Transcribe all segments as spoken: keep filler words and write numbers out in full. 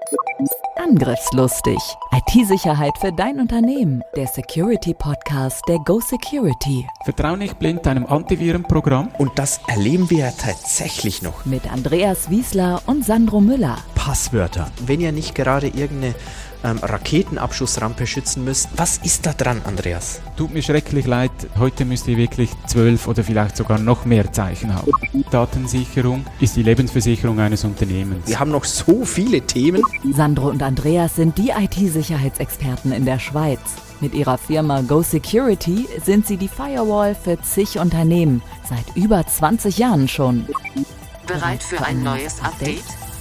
Angriffslustig. I T-Sicherheit für dein Unternehmen. Der Security-Podcast der Go Security. Vertrau nicht blind einem Antivirenprogramm. Und das erleben wir ja tatsächlich noch. Mit Andreas Wiesler und Sandro Müller. Passwörter. Wenn ihr nicht gerade irgendeine ähm, Raketenabschussrampe schützen müsst, was ist da dran, Andreas? Tut mir schrecklich leid, heute müsst ihr wirklich zwölf oder vielleicht sogar noch mehr Zeichen haben. Datensicherung ist die Lebensversicherung eines Unternehmens. Wir haben noch so viele Themen. Sandro und Andreas sind die I T-Sicherheitsexperten in der Schweiz. Mit ihrer Firma Go Security sind sie die Firewall für zig Unternehmen, seit über zwanzig Jahren schon. Bereit für ein neues Update?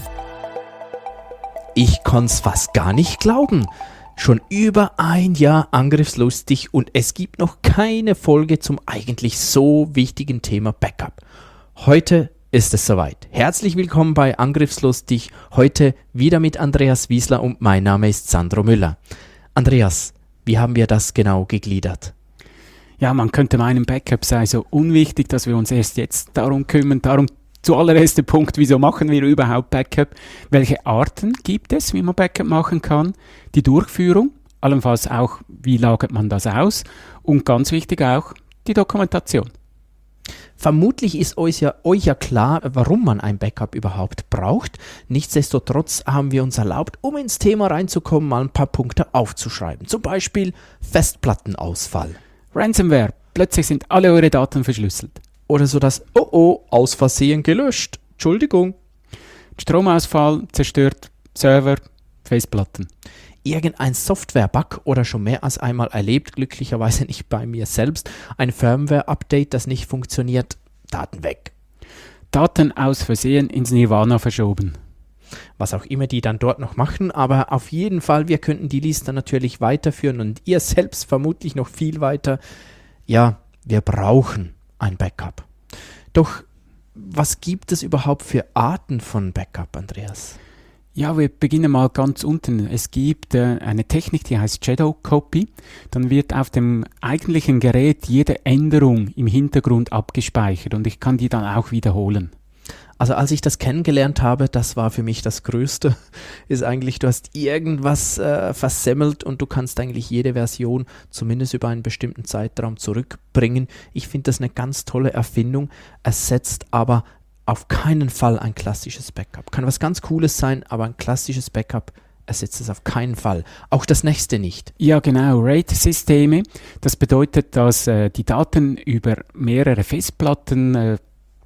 Ich kann's fast gar nicht glauben. Schon über ein Jahr angriffslustig und es gibt noch keine Folge zum eigentlich so wichtigen Thema Backup. Heute ist es soweit. Herzlich willkommen bei Angriffslustig. Heute wieder mit Andreas Wiesler und mein Name ist Sandro Müller. Andreas, wie haben wir das genau gegliedert? Ja, man könnte meinen, Backup sei so unwichtig, dass wir uns erst jetzt darum kümmern. Darum zuallererst der Punkt, wieso machen wir überhaupt Backup? Welche Arten gibt es, wie man Backup machen kann? Die Durchführung, allenfalls auch, wie lagert man das aus? Und ganz wichtig auch, die Dokumentation. Vermutlich ist euch ja, euch ja klar, warum man ein Backup überhaupt braucht. Nichtsdestotrotz haben wir uns erlaubt, um ins Thema reinzukommen, mal ein paar Punkte aufzuschreiben. Zum Beispiel Festplattenausfall. Ransomware, plötzlich sind alle eure Daten verschlüsselt. Oder so das, oh oh, aus Versehen gelöscht. Entschuldigung. Stromausfall zerstört Server, Festplatten. Irgendein Software-Bug oder schon mehr als einmal erlebt, glücklicherweise nicht bei mir selbst, ein Firmware-Update, das nicht funktioniert, Daten weg. Daten aus Versehen ins Nirvana verschoben. Was auch immer die dann dort noch machen, aber auf jeden Fall, wir könnten die Liste natürlich weiterführen und ihr selbst vermutlich noch viel weiter. Ja, wir brauchen ein Backup. Doch was gibt es überhaupt für Arten von Backup, Andreas? Ja, wir beginnen mal ganz unten. Es gibt äh, eine Technik, die heißt Shadow Copy. Dann wird auf dem eigentlichen Gerät jede Änderung im Hintergrund abgespeichert und ich kann die dann auch wiederholen. Also als ich das kennengelernt habe, das war für mich das Größte, ist eigentlich, du hast irgendwas äh, versemmelt und du kannst eigentlich jede Version zumindest über einen bestimmten Zeitraum zurückbringen. Ich finde das eine ganz tolle Erfindung, ersetzt aber auf keinen Fall ein klassisches Backup. Kann was ganz Cooles sein, aber ein klassisches Backup ersetzt es auf keinen Fall. Auch das nächste nicht. Ja, genau. RAID-Systeme, das bedeutet, dass äh, die Daten über mehrere Festplatten äh,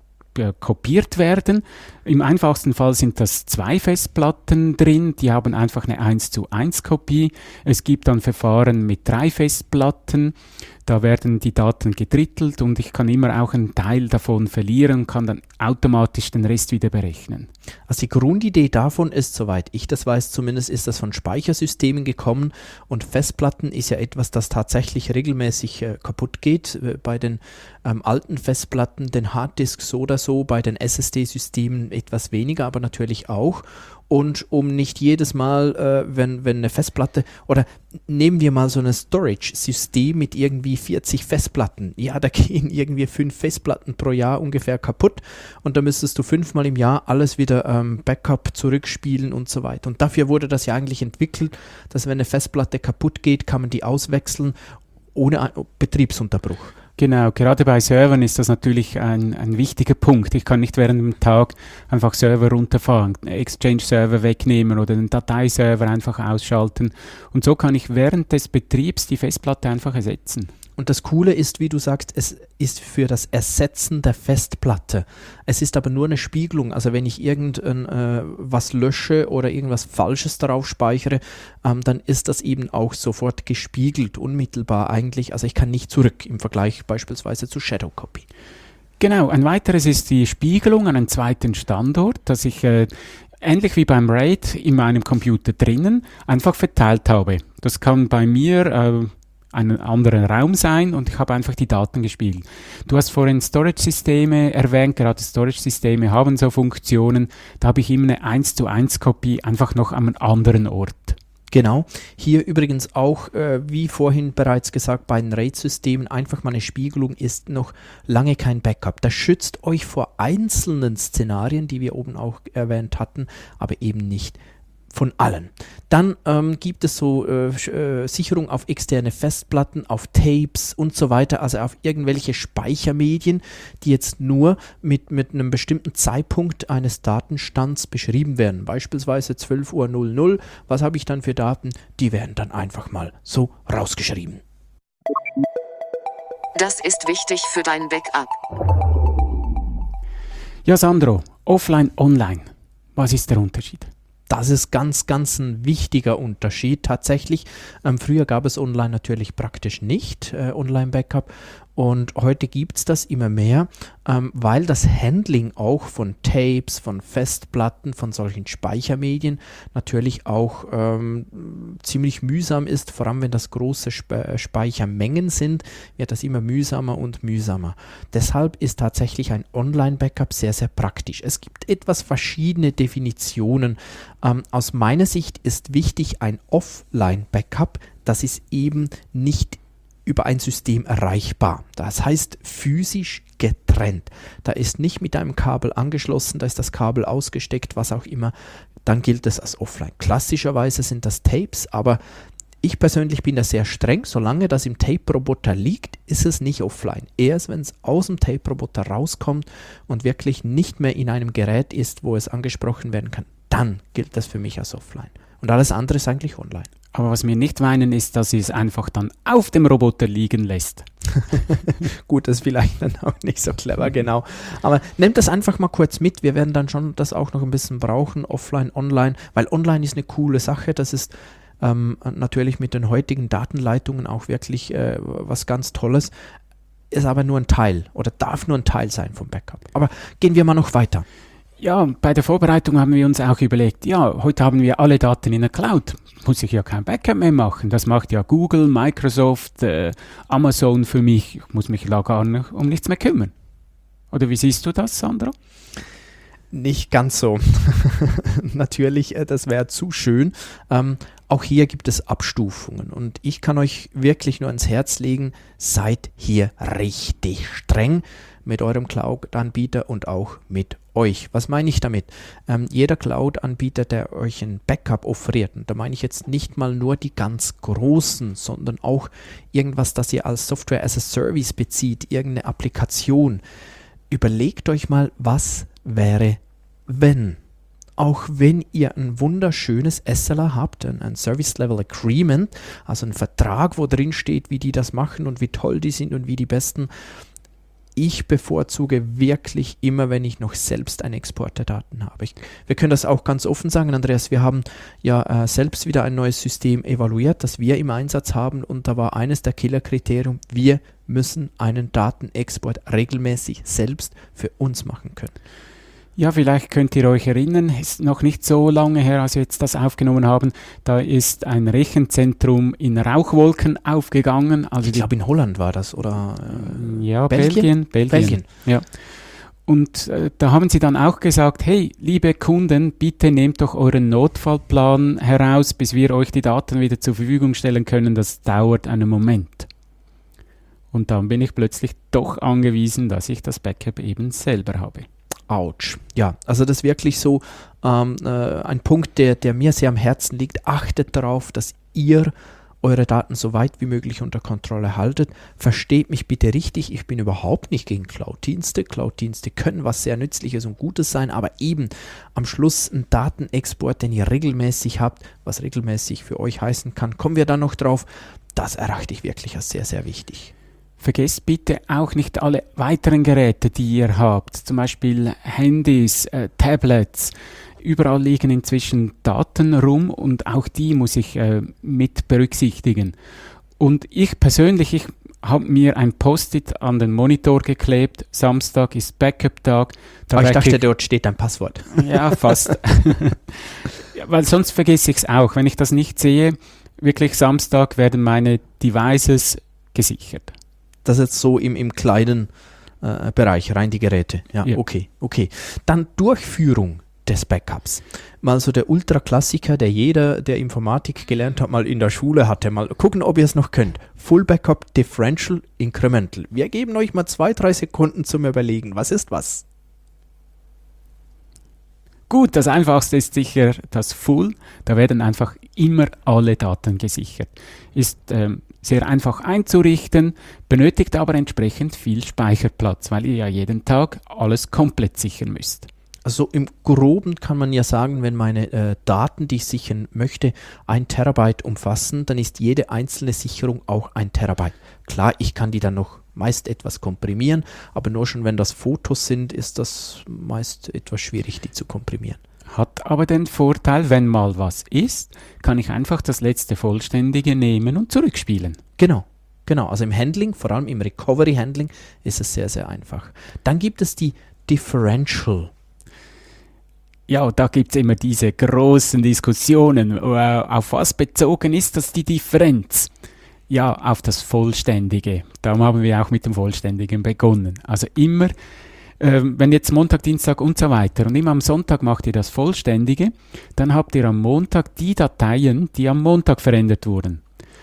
kopiert werden. Im einfachsten Fall sind das zwei Festplatten drin, die haben einfach eine eins zu eins Kopie. Es gibt dann Verfahren mit drei Festplatten, da werden die Daten gedrittelt und ich kann immer auch einen Teil davon verlieren und kann dann automatisch den Rest wieder berechnen. Also die Grundidee davon ist, soweit ich das weiß, zumindest ist das von Speichersystemen gekommen und Festplatten ist ja etwas, das tatsächlich regelmäßig äh, kaputt geht. Äh, bei den ähm, alten Festplatten, den Harddisks so oder so, bei den S S D-Systemen etwas weniger, aber natürlich auch. Und um nicht jedes Mal, äh, wenn, wenn eine Festplatte, oder nehmen wir mal so ein Storage-System mit irgendwie vierzig Festplatten. Ja, da gehen irgendwie fünf Festplatten pro Jahr ungefähr kaputt und da müsstest du fünfmal im Jahr alles wieder ähm, Backup zurückspielen und so weiter. Und dafür wurde das ja eigentlich entwickelt, dass wenn eine Festplatte kaputt geht, kann man die auswechseln ohne Betriebsunterbruch. Genau, gerade bei Servern ist das natürlich ein, ein wichtiger Punkt. Ich kann nicht während dem Tag einfach Server runterfahren, Exchange-Server wegnehmen oder den Dateiserver einfach ausschalten. Und so kann ich während des Betriebs die Festplatte einfach ersetzen. Und das Coole ist, wie du sagst, es ist für das Ersetzen der Festplatte. Es ist aber nur eine Spiegelung. Also wenn ich irgendwas äh, was lösche oder irgendwas Falsches darauf speichere, ähm, dann ist das eben auch sofort gespiegelt, unmittelbar eigentlich. Also ich kann nicht zurück im Vergleich beispielsweise zu Shadow Copy. Genau, ein weiteres ist die Spiegelung an einem zweiten Standort, dass ich äh, ähnlich wie beim RAID in meinem Computer drinnen einfach verteilt habe. Das kann bei mir äh, einen anderen Raum sein und ich habe einfach die Daten gespiegelt. Du hast vorhin Storage-Systeme erwähnt, gerade Storage-Systeme haben so Funktionen, da habe ich immer eine eins zu eins Kopie einfach noch an einem anderen Ort. Genau, hier übrigens auch, äh, wie vorhin bereits gesagt, bei den RAID-Systemen einfach mal eine Spiegelung ist noch lange kein Backup. Das schützt euch vor einzelnen Szenarien, die wir oben auch erwähnt hatten, aber eben nicht von allen. Dann ähm, gibt es so äh, äh, Sicherung auf externe Festplatten, auf Tapes und so weiter, also auf irgendwelche Speichermedien, die jetzt nur mit, mit einem bestimmten Zeitpunkt eines Datenstands beschrieben werden. Beispielsweise zwölf Uhr. Was habe ich dann für Daten? Die werden dann einfach mal so rausgeschrieben. Das ist wichtig für dein Backup. Ja, Sandro, offline, online. Was ist der Unterschied? Das ist ganz, ganz ein wichtiger Unterschied tatsächlich. Ähm, früher gab es online natürlich praktisch nicht, äh, Online-Backup. Und heute gibt es das immer mehr, ähm, weil das Handling auch von Tapes, von Festplatten, von solchen Speichermedien natürlich auch ähm, ziemlich mühsam ist. Vor allem, wenn das große Spe- Speichermengen sind, wird das immer mühsamer und mühsamer. Deshalb ist tatsächlich ein Online-Backup sehr, sehr praktisch. Es gibt etwas verschiedene Definitionen. Ähm, aus meiner Sicht ist wichtig ein Offline-Backup. Das ist eben nicht über ein System erreichbar. Das heißt physisch getrennt. Da ist nicht mit einem Kabel angeschlossen, da ist das Kabel ausgesteckt, was auch immer. Dann gilt es als offline. Klassischerweise sind das Tapes, aber ich persönlich bin da sehr streng. Solange das im Tape-Roboter liegt, ist es nicht offline. Erst wenn es aus dem Tape-Roboter rauskommt und wirklich nicht mehr in einem Gerät ist, wo es angesprochen werden kann, dann gilt das für mich als offline. Und alles andere ist eigentlich online. Aber was wir nicht meinen, ist, dass sie es einfach dann auf dem Roboter liegen lässt. Gut, das ist vielleicht dann auch nicht so clever, genau. Aber nehmt das einfach mal kurz mit. Wir werden dann schon das auch noch ein bisschen brauchen, offline, online, weil online ist eine coole Sache. Das ist ähm, natürlich mit den heutigen Datenleitungen auch wirklich äh, was ganz Tolles. Ist aber nur ein Teil oder darf nur ein Teil sein vom Backup. Aber gehen wir mal noch weiter. Ja, bei der Vorbereitung haben wir uns auch überlegt, ja, heute haben wir alle Daten in der Cloud. Muss ich ja kein Backup mehr machen. Das macht ja Google, Microsoft, äh, Amazon für mich. Ich muss mich da gar nicht, um nichts mehr kümmern. Oder wie siehst du das, Sandro? Nicht ganz so. Natürlich, äh, das wäre zu schön. Ähm, auch hier gibt es Abstufungen und ich kann euch wirklich nur ans Herz legen, seid hier richtig streng mit eurem Cloud-Anbieter und auch mit euch. Was meine ich damit? Ähm, jeder Cloud-Anbieter, der euch ein Backup offeriert, und da meine ich jetzt nicht mal nur die ganz großen, sondern auch irgendwas, das ihr als Software as a Service bezieht, irgendeine Applikation. Überlegt euch mal, was wäre, wenn? Auch wenn ihr ein wunderschönes S L A habt, ein, ein Service Level Agreement, also ein Vertrag, wo drin steht, wie die das machen und wie toll die sind und wie die besten. Ich bevorzuge wirklich immer, wenn ich noch selbst einen Export der Daten habe. Ich, wir können das auch ganz offen sagen, Andreas, wir haben ja äh, selbst wieder ein neues System evaluiert, das wir im Einsatz haben und da war eines der Killerkriterien, wir müssen einen Datenexport regelmäßig selbst für uns machen können. Ja, vielleicht könnt ihr euch erinnern, ist noch nicht so lange her, als wir jetzt das aufgenommen haben, da ist ein Rechenzentrum in Rauchwolken aufgegangen. Also ich glaube in Holland war das, oder? Äh, ja, Belgien. Belgien. Belgien. Ja. Und äh, da haben sie dann auch gesagt, hey, liebe Kunden, bitte nehmt doch euren Notfallplan heraus, bis wir euch die Daten wieder zur Verfügung stellen können. Das dauert einen Moment. Und dann bin ich plötzlich doch angewiesen, dass ich das Backup eben selber habe. Autsch. Ja, also das ist wirklich so ähm, äh, ein Punkt, der, der mir sehr am Herzen liegt. Achtet darauf, dass ihr eure Daten so weit wie möglich unter Kontrolle haltet. Versteht mich bitte richtig, ich bin überhaupt nicht gegen Cloud-Dienste. Cloud-Dienste können was sehr Nützliches und Gutes sein, aber eben am Schluss ein Datenexport, den ihr regelmäßig habt, was regelmäßig für euch heißen kann, kommen wir dann noch drauf. Das erachte ich wirklich als sehr, sehr wichtig. Vergesst bitte auch nicht alle weiteren Geräte, die ihr habt, zum Beispiel Handys, äh, Tablets. Überall liegen inzwischen Daten rum und auch die muss ich äh, mit berücksichtigen. Und ich persönlich, ich habe mir ein Post-it an den Monitor geklebt. Samstag ist Backup-Tag. Da ich dachte, ich, dort steht ein Passwort. Ja, fast. Ja, weil sonst vergesse ich es auch. Wenn ich das nicht sehe, wirklich Samstag werden meine Devices gesichert. Das ist jetzt so im, im kleinen äh, Bereich, rein die Geräte. Ja, ja, okay, okay. Dann Durchführung des Backups. Mal so der Ultra-Klassiker, der jeder, der Informatik gelernt hat, mal in der Schule hatte. Mal gucken, ob ihr es noch könnt. Full Backup, Differential, Incremental. Wir geben euch mal zwei, drei Sekunden zum Überlegen. Was ist was? Gut, das Einfachste ist sicher das Full. Da werden einfach immer alle Daten gesichert. Ist ähm, sehr einfach einzurichten, benötigt aber entsprechend viel Speicherplatz, weil ihr ja jeden Tag alles komplett sichern müsst. Also im Groben kann man ja sagen, wenn meine äh, Daten, die ich sichern möchte, ein Terabyte umfassen, dann ist jede einzelne Sicherung auch ein Terabyte. Klar, ich kann die dann noch meist etwas komprimieren, aber nur schon wenn das Fotos sind, ist das meist etwas schwierig, die zu komprimieren. Hat aber den Vorteil, wenn mal was ist, kann ich einfach das letzte Vollständige nehmen und zurückspielen. Genau, genau. Also im Handling, vor allem im Recovery-Handling, ist es sehr, sehr einfach. Dann gibt es die Differential. Ja, da gibt es immer diese großen Diskussionen. Auf was bezogen ist das die Differenz? Ja, auf das Vollständige. Darum haben wir auch mit dem Vollständigen begonnen. Also immer, äh, wenn jetzt Montag, Dienstag und so weiter und immer am Sonntag macht ihr das Vollständige, dann habt ihr am Montag die Dateien, die am Montag verändert wurden.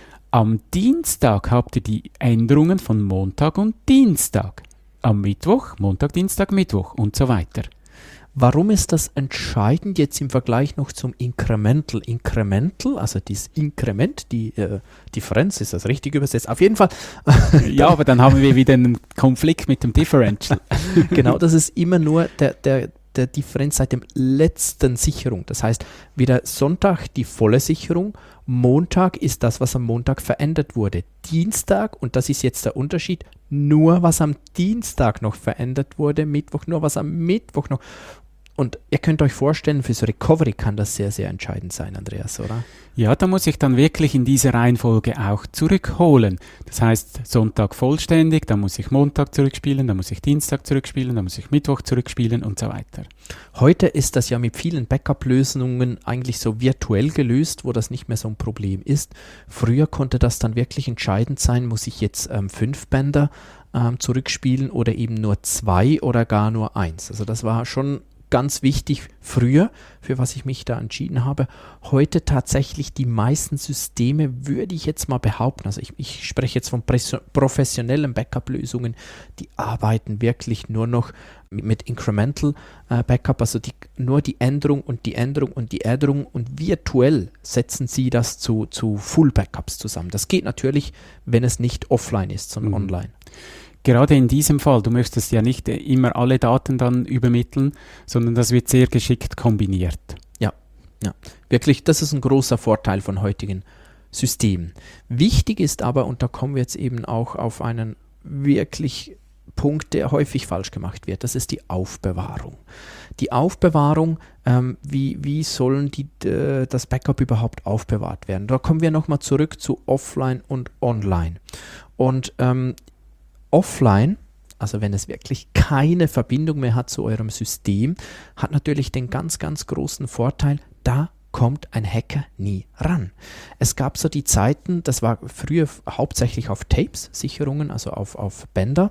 Am Dienstag habt ihr die Änderungen von Montag und Dienstag. Am Mittwoch, Montag, Dienstag, Mittwoch und so weiter. Warum ist das entscheidend jetzt im Vergleich noch zum Incremental? Incremental, also dieses Inkrement, die äh, Differenz, ist das richtig übersetzt? Auf jeden Fall. Ja, aber dann haben wir wieder einen Konflikt mit dem Differential. Genau, das ist immer nur der, der, der Differenz seit dem letzten Sicherung. Das heißt, wieder Sonntag die volle Sicherung, Montag ist das, was am Montag verändert wurde. Dienstag, und das ist jetzt der Unterschied, nur was am Dienstag noch verändert wurde, Mittwoch nur was am Mittwoch noch. Und ihr könnt euch vorstellen, fürs Recovery kann das sehr, sehr entscheidend sein, Andreas, oder? Ja, da muss ich dann wirklich in diese Reihenfolge auch zurückholen. Das heißt, Sonntag vollständig, dann muss ich Montag zurückspielen, dann muss ich Dienstag zurückspielen, dann muss ich Mittwoch zurückspielen und so weiter. Heute ist das ja mit vielen Backup-Lösungen eigentlich so virtuell gelöst, wo das nicht mehr so ein Problem ist. Früher konnte das dann wirklich entscheidend sein, muss ich jetzt ähm, fünf Bänder ähm, zurückspielen oder eben nur zwei oder gar nur eins. Also das war schon ganz wichtig früher, für was ich mich da entschieden habe. Heute tatsächlich die meisten Systeme, würde ich jetzt mal behaupten, also ich, ich spreche jetzt von professionellen Backup-Lösungen, die arbeiten wirklich nur noch mit, mit Incremental äh, Backup, also die, nur die Änderung und die Änderung und die Änderung, und virtuell setzen sie das zu, zu Full-Backups zusammen. Das geht natürlich, wenn es nicht offline ist, sondern mhm. online. Gerade in diesem Fall, du möchtest ja nicht immer alle Daten dann übermitteln, sondern das wird sehr geschickt kombiniert. Ja, ja, wirklich, das ist ein großer Vorteil von heutigen Systemen. Wichtig ist aber, und da kommen wir jetzt eben auch auf einen wirklich Punkt, der häufig falsch gemacht wird, das ist die Aufbewahrung. Die Aufbewahrung, ähm, wie, wie sollen die, äh, das Backup überhaupt aufbewahrt werden? Da kommen wir nochmal zurück zu Offline und Online. Und ähm, Offline, also wenn es wirklich keine Verbindung mehr hat zu eurem System, hat natürlich den ganz, ganz großen Vorteil, da kommt ein Hacker nie ran. Es gab so die Zeiten, das war früher hauptsächlich auf Tapes, Sicherungen, also auf, auf Bänder.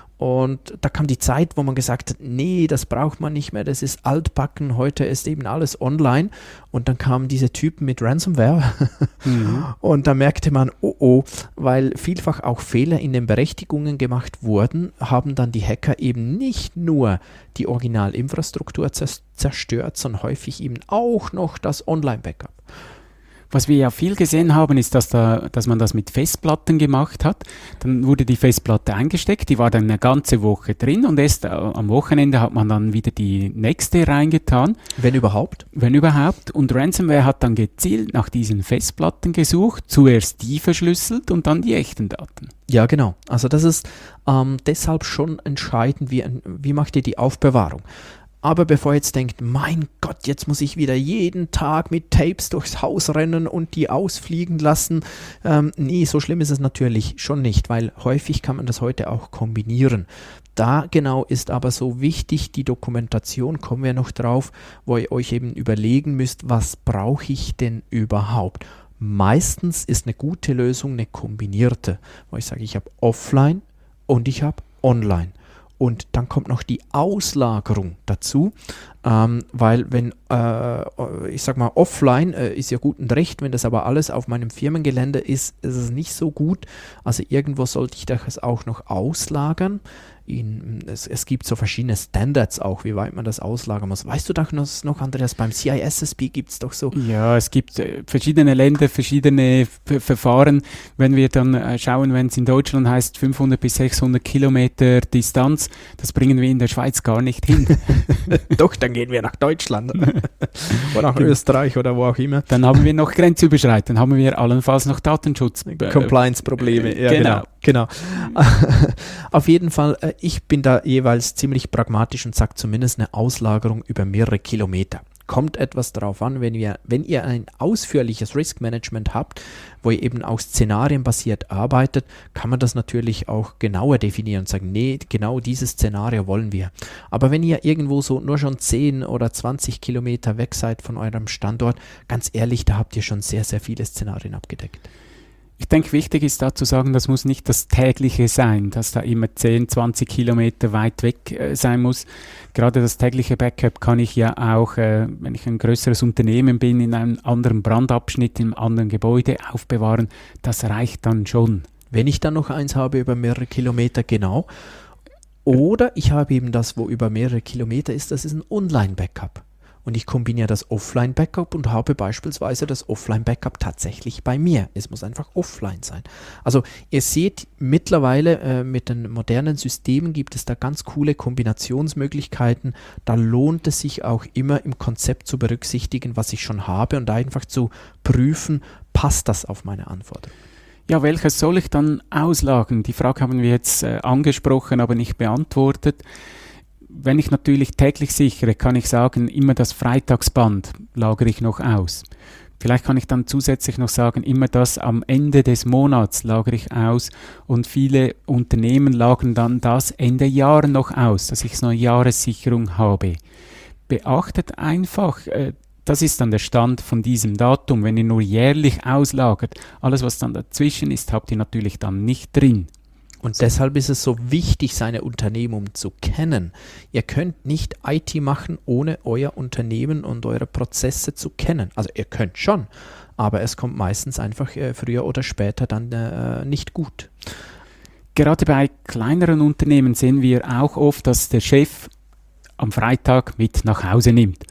Und da kam die Zeit, wo man gesagt hat, nee, das braucht man nicht mehr, das ist altbacken, heute ist eben alles online. Und dann kamen diese Typen mit Ransomware mhm. und da merkte man, oh oh, weil vielfach auch Fehler in den Berechtigungen gemacht wurden, haben dann die Hacker eben nicht nur die Originalinfrastruktur zerstört, sondern häufig eben auch noch das Online-Backup. Was wir ja viel gesehen haben, ist, dass, da, dass man das mit Festplatten gemacht hat. Dann wurde die Festplatte eingesteckt, die war dann eine ganze Woche drin und erst äh, am Wochenende hat man dann wieder die nächste reingetan. Wenn überhaupt? Wenn überhaupt. Und Ransomware hat dann gezielt nach diesen Festplatten gesucht, zuerst die verschlüsselt und dann die echten Daten. Ja, genau. Also das ist ähm, deshalb schon entscheidend, wie, wie macht ihr die Aufbewahrung? Aber bevor ihr jetzt denkt, mein Gott, jetzt muss ich wieder jeden Tag mit Tapes durchs Haus rennen und die ausfliegen lassen. Ähm, nee, so schlimm ist es natürlich schon nicht, weil häufig kann man das heute auch kombinieren. Da genau ist aber so wichtig die Dokumentation, kommen wir noch drauf, wo ihr euch eben überlegen müsst, was brauche ich denn überhaupt? Meistens ist eine gute Lösung eine kombinierte, wo ich sage, ich habe Offline und ich habe Online. Und dann kommt noch die Auslagerung dazu. Ähm, weil wenn, äh, ich sag mal, offline äh, ist ja gut und recht, wenn das aber alles auf meinem Firmengelände ist, ist es nicht so gut. Also irgendwo sollte ich das auch noch auslagern. In, es, es gibt so verschiedene Standards auch, wie weit man das auslagern muss. Weißt du doch noch, Andreas, beim C I S S P gibt es doch so. Ja, es gibt äh, verschiedene Länder, verschiedene F- Verfahren. Wenn wir dann äh, schauen, wenn es in Deutschland heißt fünfhundert bis sechshundert Kilometer Distanz, das bringen wir in der Schweiz gar nicht hin. Doch, dann gehen wir nach Deutschland oder nach Österreich oder wo auch immer. Dann haben wir noch grenzüberschreitend, haben wir allenfalls noch Datenschutz. Äh, Compliance-Probleme, ja, genau. genau. genau. Auf jeden Fall, äh, ich bin da jeweils ziemlich pragmatisch und sage zumindest eine Auslagerung über mehrere Kilometer. Kommt etwas darauf an, wenn, wir, wenn ihr ein ausführliches Risk-Management habt, wo ihr eben auch szenarienbasiert arbeitet, kann man das natürlich auch genauer definieren und sagen, nee, genau dieses Szenario wollen wir. Aber wenn ihr irgendwo so nur schon zehn oder zwanzig Kilometer weg seid von eurem Standort, ganz ehrlich, da habt ihr schon sehr, sehr viele Szenarien abgedeckt. Ich denke, wichtig ist da zu sagen, das muss nicht das tägliche sein, dass da immer zehn, zwanzig Kilometer weit weg äh, sein muss. Gerade das tägliche Backup kann ich ja auch, äh, wenn ich ein größeres Unternehmen bin, in einem anderen Brandabschnitt, in einem anderen Gebäude aufbewahren. Das reicht dann schon. Wenn ich dann noch eins habe über mehrere Kilometer, genau. Oder ich habe eben das, wo über mehrere Kilometer ist, das ist ein Online-Backup. Und ich kombiniere das Offline-Backup und habe beispielsweise das Offline-Backup tatsächlich bei mir. Es muss einfach offline sein. Also ihr seht, mittlerweile äh, mit den modernen Systemen gibt es da ganz coole Kombinationsmöglichkeiten. Da lohnt es sich auch immer im Konzept zu berücksichtigen, was ich schon habe und da einfach zu prüfen, passt das auf meine Anforderungen. Ja, welches soll ich dann auslagern? Die Frage haben wir jetzt äh, angesprochen, aber nicht beantwortet. Wenn ich natürlich täglich sichere, kann ich sagen, immer das Freitagsband lagere ich noch aus. Vielleicht kann ich dann zusätzlich noch sagen, immer das am Ende des Monats lagere ich aus und viele Unternehmen lagern dann das Ende Jahr noch aus, dass ich so eine Jahressicherung habe. Beachtet einfach, äh, das ist dann der Stand von diesem Datum. Wenn ihr nur jährlich auslagert, alles was dann dazwischen ist, habt ihr natürlich dann nicht drin. Und deshalb ist es so wichtig, seine Unternehmung zu kennen. Ihr könnt nicht I T machen, ohne euer Unternehmen und eure Prozesse zu kennen. Also ihr könnt schon, aber es kommt meistens einfach äh, früher oder später dann äh, nicht gut. Gerade bei kleineren Unternehmen sehen wir auch oft, dass der Chef am Freitag mit nach Hause nimmt.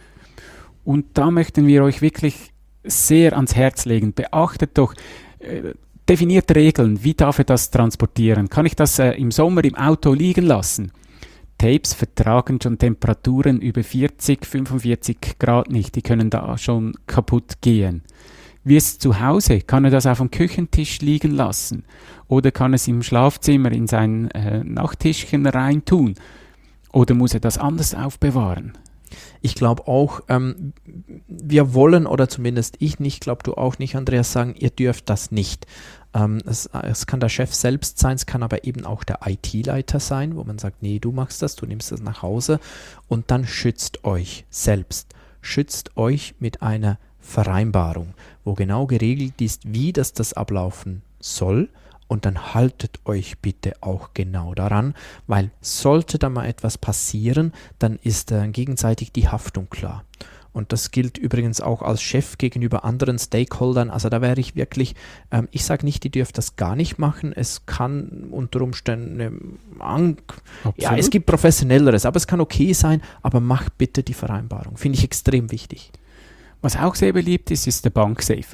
Und da möchten wir euch wirklich sehr ans Herz legen. Beachtet doch, äh, definiert Regeln, wie darf er das transportieren? Kann ich das äh, im Sommer im Auto liegen lassen? Tapes vertragen schon Temperaturen über vierzig, fünfundvierzig Grad nicht, die können da schon kaputt gehen. Wie ist es zu Hause? Kann er das auf dem Küchentisch liegen lassen? Oder kann er es im Schlafzimmer in sein äh, Nachttischchen reintun? Oder muss er das anders aufbewahren? Ich glaube auch, ähm, wir wollen, oder zumindest ich nicht, glaube du auch nicht, Andreas, sagen, ihr dürft das nicht. Ähm, es, es kann der Chef selbst sein, es kann aber eben auch der I T-Leiter sein, wo man sagt, nee, du machst das, du nimmst das nach Hause und dann schützt euch selbst. Schützt euch mit einer Vereinbarung, wo genau geregelt ist, wie das, das ablaufen soll. Und dann haltet euch bitte auch genau daran, weil sollte da mal etwas passieren, dann ist äh, gegenseitig die Haftung klar. Und das gilt übrigens auch als Chef gegenüber anderen Stakeholdern. Also da wäre ich wirklich, ähm, ich sage nicht, ihr dürft das gar nicht machen. Es kann unter Umständen, ähm, an, ja, es gibt professionelleres, aber es kann okay sein, aber macht bitte die Vereinbarung. Finde ich extrem wichtig. Was auch sehr beliebt ist, ist der Banksafe.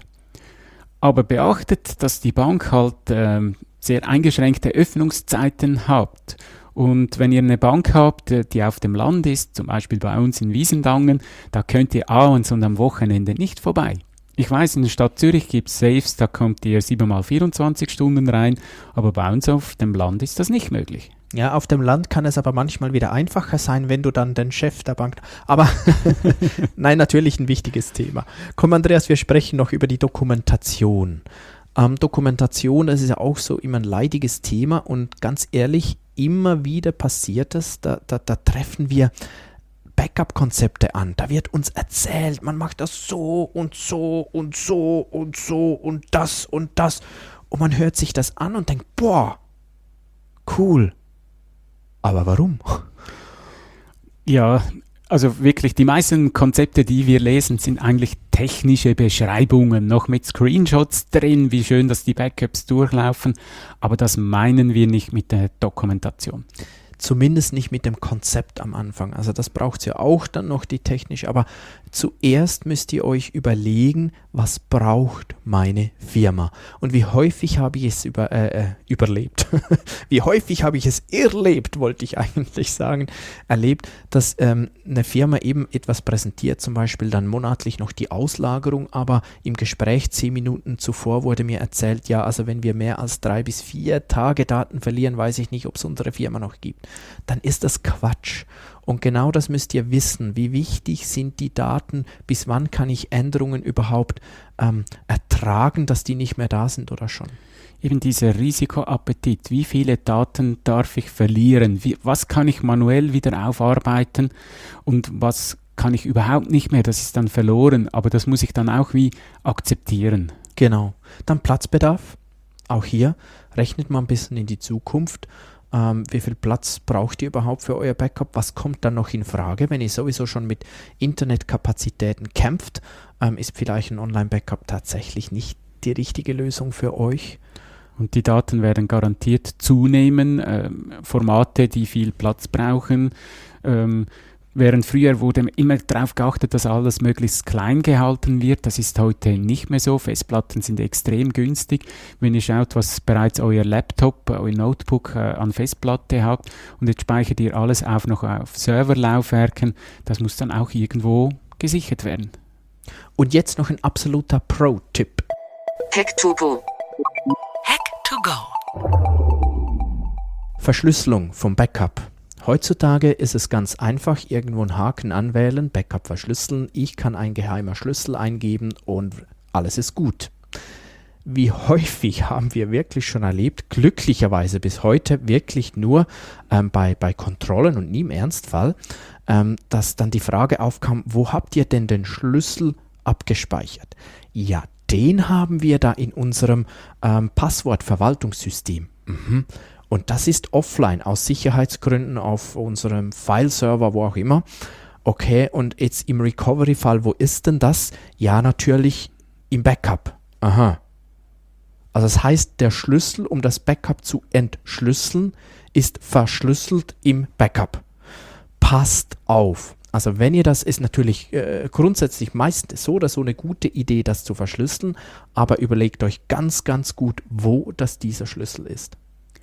Aber beachtet, dass die Bank halt ähm, sehr eingeschränkte Öffnungszeiten hat. Und wenn ihr eine Bank habt, die auf dem Land ist, zum Beispiel bei uns in Wiesendangen, da könnt ihr abends und am Wochenende nicht vorbei. Ich weiß, in der Stadt Zürich gibt es Safes, da kommt ihr sieben mal vierundzwanzig Stunden rein, aber bei uns auf dem Land ist das nicht möglich. Ja, auf dem Land kann es aber manchmal wieder einfacher sein, wenn du dann den Chef der Bank... Aber nein, natürlich ein wichtiges Thema. Komm, Andreas, wir sprechen noch über die Dokumentation. Ähm, Dokumentation, das ist ja auch so immer ein leidiges Thema und ganz ehrlich, immer wieder passiert es, da, da, da treffen wir Backup-Konzepte an. Da wird uns erzählt, man macht das so und so und so und so und das und das. Und man hört sich das an und denkt, boah, cool. Aber warum? Ja, Also wirklich, die meisten Konzepte, die wir lesen, sind eigentlich technische Beschreibungen, noch mit Screenshots drin, wie schön, dass die Backups durchlaufen, aber das meinen wir nicht mit der Dokumentation. Zumindest nicht mit dem Konzept am Anfang. Also das braucht es ja auch dann noch, die technisch. Aber zuerst müsst ihr euch überlegen, was braucht meine Firma? Und wie häufig habe ich es über, äh, äh, überlebt? Wie häufig habe ich es erlebt, wollte ich eigentlich sagen, erlebt, dass ähm, eine Firma eben etwas präsentiert, zum Beispiel dann monatlich noch die Auslagerung, aber im Gespräch zehn Minuten zuvor wurde mir erzählt, ja, also wenn wir mehr als drei bis vier Tage Daten verlieren, weiß ich nicht, ob es unsere Firma noch gibt. Dann ist das Quatsch. Und genau das müsst ihr wissen. Wie wichtig sind die Daten? Bis wann kann ich Änderungen überhaupt ähm, ertragen, dass die nicht mehr da sind oder schon? Eben dieser Risikoappetit. Wie viele Daten darf ich verlieren? Wie, was kann ich manuell wieder aufarbeiten? Und was kann ich überhaupt nicht mehr? Das ist dann verloren. Aber das muss ich dann auch wie akzeptieren. Genau. Dann Platzbedarf. Auch hier rechnet man ein bisschen in die Zukunft. Ähm, wie viel Platz braucht ihr überhaupt für euer Backup? Was kommt dann noch in Frage? Wenn ihr sowieso schon mit Internetkapazitäten kämpft, ähm, ist vielleicht ein Online-Backup tatsächlich nicht die richtige Lösung für euch. Und die Daten werden garantiert zunehmen. Ähm, Formate, die viel Platz brauchen. Ähm, Während früher wurde immer darauf geachtet, dass alles möglichst klein gehalten wird. Das ist heute nicht mehr so. Festplatten sind extrem günstig. Wenn ihr schaut, was bereits euer Laptop, euer Notebook äh, an Festplatte hat und jetzt speichert ihr alles auf noch auf Serverlaufwerken, das muss dann auch irgendwo gesichert werden. Und jetzt noch ein absoluter Pro-Tipp. Hack to go. Hack to go. Verschlüsselung vom Backup. Heutzutage ist es ganz einfach, irgendwo einen Haken anwählen, Backup verschlüsseln, ich kann ein geheimer Schlüssel eingeben und alles ist gut. Wie häufig haben wir wirklich schon erlebt, glücklicherweise bis heute wirklich nur ähm, bei, bei Kontrollen und nie im Ernstfall, ähm, dass dann die Frage aufkam, wo habt ihr denn den Schlüssel abgespeichert? Ja, den haben wir da in unserem ähm, Passwortverwaltungssystem. Mhm. Und das ist offline, aus Sicherheitsgründen auf unserem File-Server, wo auch immer. Okay, und jetzt im Recovery-Fall, wo ist denn das? Ja, natürlich im Backup. Aha. Also das heißt, der Schlüssel, um das Backup zu entschlüsseln, ist verschlüsselt im Backup. Passt auf. Also wenn ihr das, ist natürlich äh, grundsätzlich meistens so oder so eine gute Idee, das zu verschlüsseln, aber überlegt euch ganz, ganz gut, wo das dieser Schlüssel ist.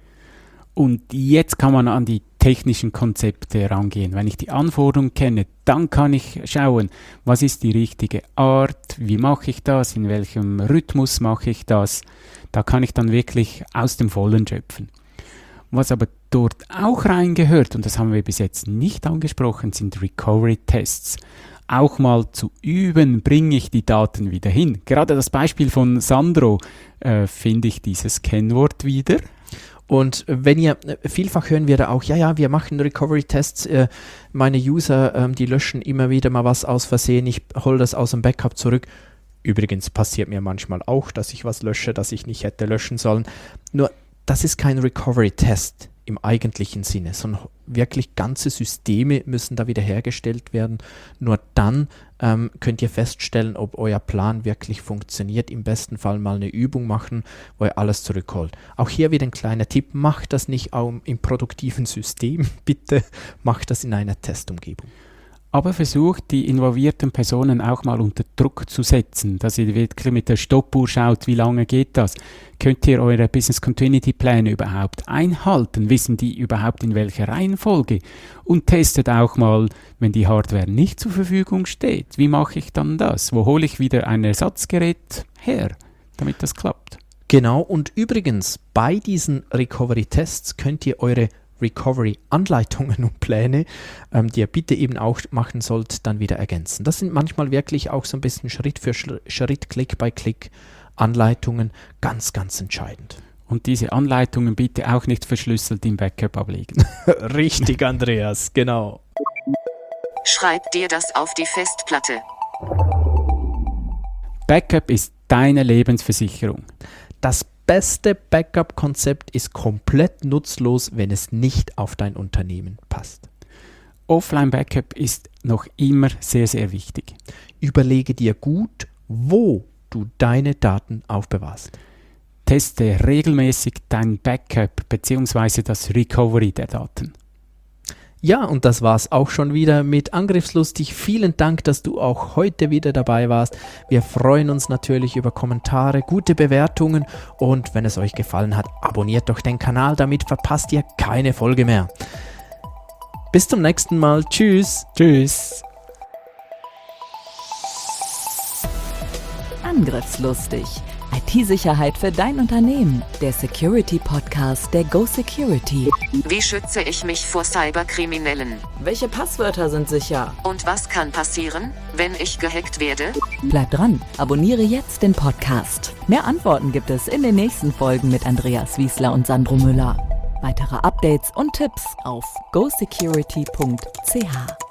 Und jetzt kann man an die technischen Konzepte herangehen. Wenn ich die Anforderungen kenne, dann kann ich schauen, was ist die richtige Art, wie mache ich das, in welchem Rhythmus mache ich das. Da kann ich dann wirklich aus dem Vollen schöpfen. Was aber dort auch reingehört, und das haben wir bis jetzt nicht angesprochen, sind Recovery-Tests. Auch mal zu üben, bringe ich die Daten wieder hin. Gerade das Beispiel von Sandro, äh, finde ich dieses Kennwort wieder. Und wenn ihr, vielfach hören wir da auch, ja, ja, wir machen Recovery-Tests, äh, meine User, ähm, die löschen immer wieder mal was aus Versehen, ich hole das aus dem Backup zurück. Übrigens passiert mir manchmal auch, dass ich was lösche, das ich nicht hätte löschen sollen. Nur, das ist kein Recovery-Test im eigentlichen Sinne, sondern wirklich ganze Systeme müssen da wiederhergestellt werden. Nur dann ähm, könnt ihr feststellen, ob euer Plan wirklich funktioniert. Im besten Fall mal eine Übung machen, wo ihr alles zurückholt. Auch hier wieder ein kleiner Tipp, macht das nicht auch im produktiven System, bitte macht das in einer Testumgebung. Aber versucht, die involvierten Personen auch mal unter Druck zu setzen, dass ihr wirklich mit der Stoppuhr schaut, wie lange geht das. Könnt ihr eure Business Continuity Pläne überhaupt einhalten? Wissen die überhaupt in welcher Reihenfolge? Und testet auch mal, wenn die Hardware nicht zur Verfügung steht. Wie mache ich dann das? Wo hole ich wieder ein Ersatzgerät her, damit das klappt? Genau, und übrigens, bei diesen Recovery-Tests könnt ihr eure Recovery-Anleitungen und Pläne, ähm, die ihr bitte eben auch machen sollt, dann wieder ergänzen. Das sind manchmal wirklich auch so ein bisschen Schritt für Schritt, Klick bei Klick Anleitungen, ganz, ganz entscheidend. Und diese Anleitungen bitte auch nicht verschlüsselt im Backup ablegen. Richtig, Andreas, genau. Schreib dir das auf die Festplatte. Backup ist deine Lebensversicherung. Das beste Backup-Konzept ist komplett nutzlos, wenn es nicht auf dein Unternehmen passt. Offline-Backup ist noch immer sehr, sehr wichtig. Überlege dir gut, wo du deine Daten aufbewahrst. Teste regelmäßig dein Backup bzw. das Recovery der Daten. Ja, und das war's auch schon wieder mit Angriffslustig. Vielen Dank, dass du auch heute wieder dabei warst. Wir freuen uns natürlich über Kommentare, gute Bewertungen und wenn es euch gefallen hat, abonniert doch den Kanal, damit verpasst ihr keine Folge mehr. Bis zum nächsten Mal. Tschüss. Tschüss. Angriffslustig. I T-Sicherheit für dein Unternehmen. Der Security-Podcast der Go Security. Wie schütze ich mich vor Cyberkriminellen? Welche Passwörter sind sicher? Und was kann passieren, wenn ich gehackt werde? Bleib dran, abonniere jetzt den Podcast. Mehr Antworten gibt es in den nächsten Folgen mit Andreas Wiesler und Sandro Müller. Weitere Updates und Tipps auf go security punkt c h.